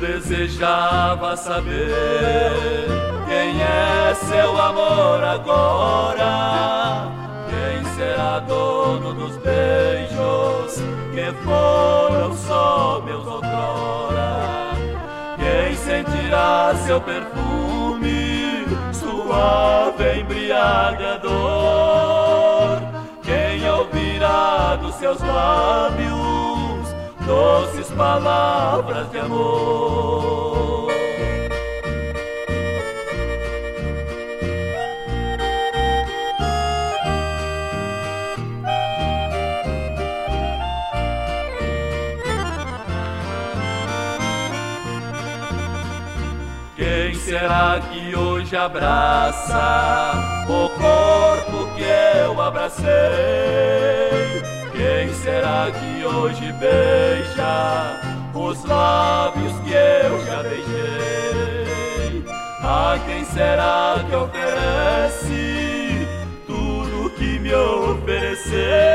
Desejava saber quem é seu amor agora, quem será dono dos beijos que foram só meus outrora, quem sentirá seu perfume suave embriagador, quem ouvirá dos seus lábios doces palavras de amor. Quem será que hoje abraça o corpo que eu abracei? Quem será que hoje beija os lábios que eu já beijei? A quem será que oferece tudo que me ofereceu?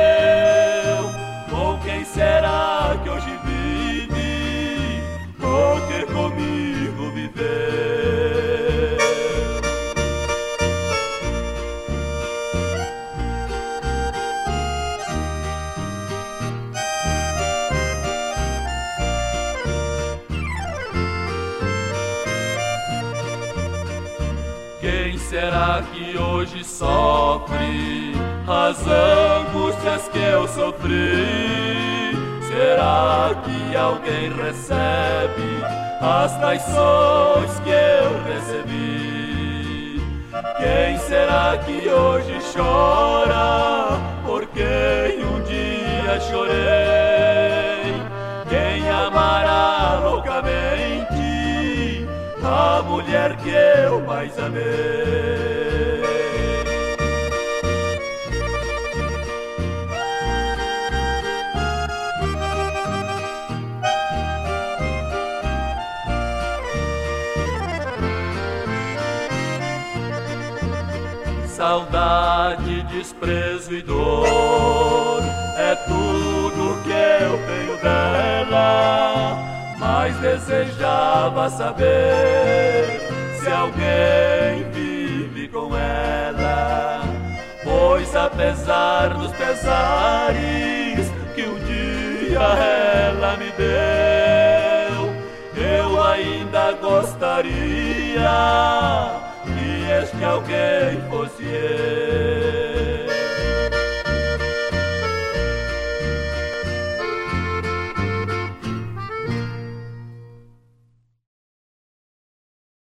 Ou quem será que hoje vive o que comigo viveu? Quem será que hoje sofre as angústias que eu sofri? Será que alguém recebe as traições que eu recebi? Quem será que hoje chora por quem um dia chorei? Quem amará loucamente a mulher que eu mais amei? Saudade, desprezo e dor é tudo que eu tenho dela, mas desejava saber se alguém vive com ela, pois apesar dos pesares que um dia ela me deu, eu ainda gostaria que este alguém fosse eu.